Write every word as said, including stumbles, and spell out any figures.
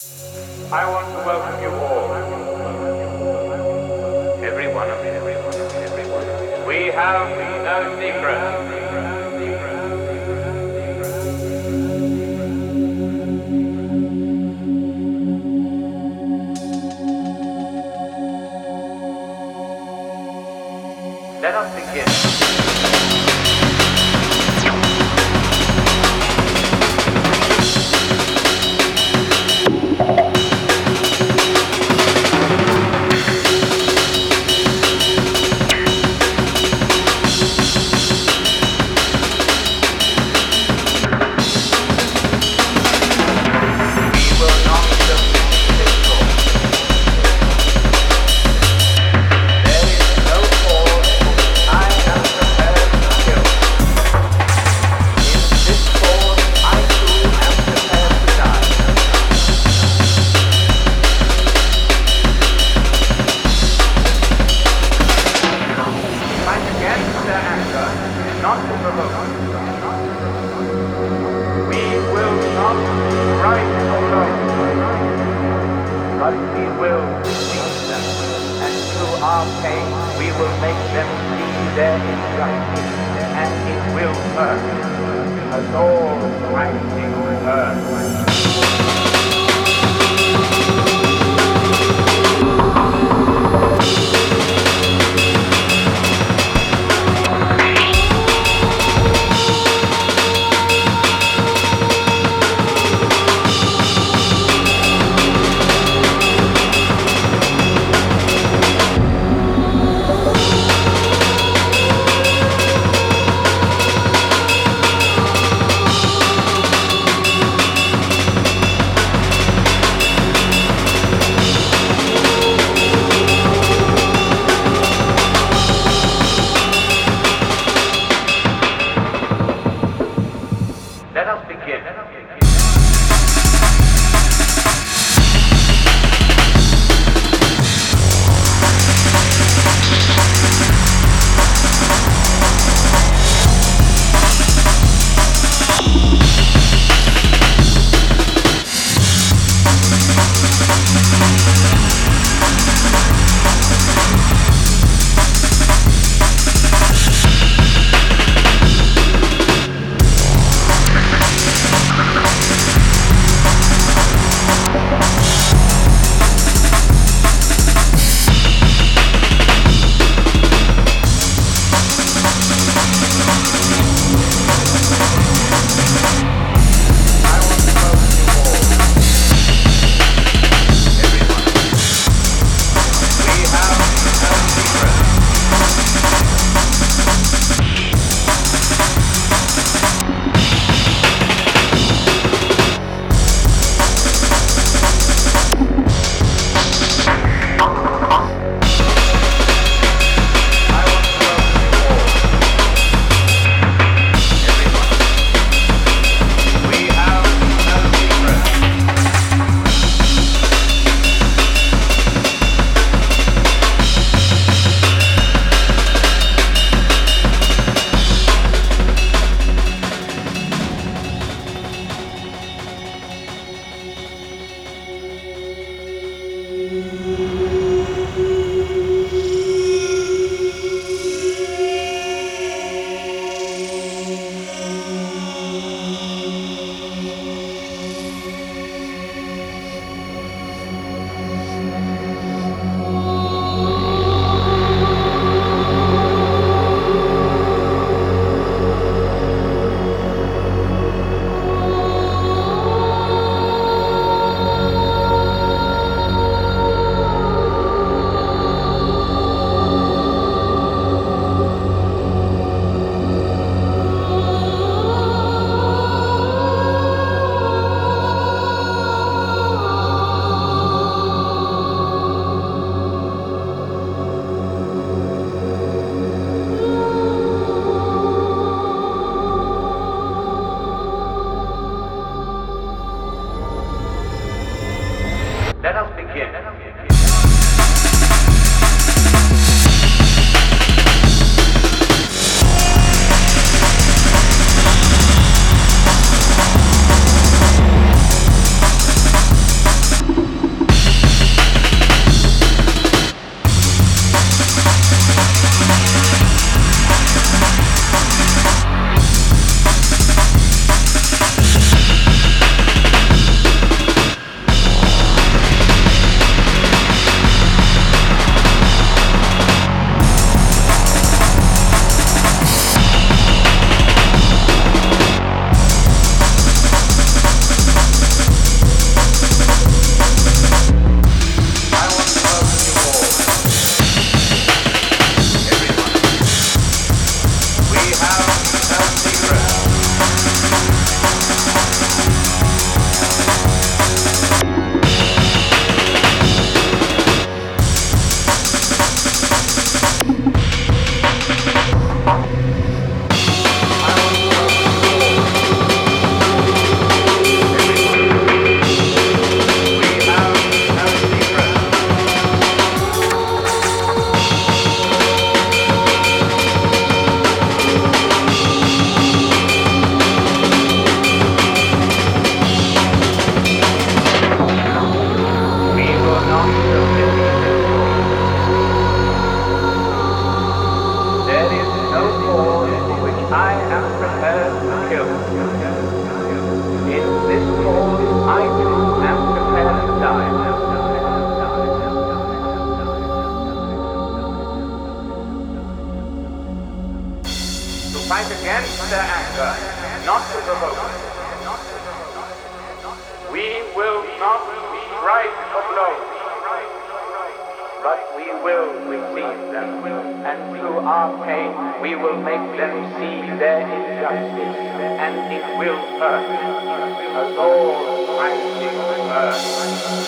I want to welcome you all. Every one of you. Every one of you. Every one of you. We have no secrets. Let us begin. Not to provoke. We will not rise alone, but we will lead them, and through our pain we will make them see their injustice, and it will hurt us all rising hurt. Let us begin. Let us begin. Let us begin. Let us begin. rise or blow. But we will receive them, and through our pain we will make them see their injustice, and it will hurt, as all fighting hurts.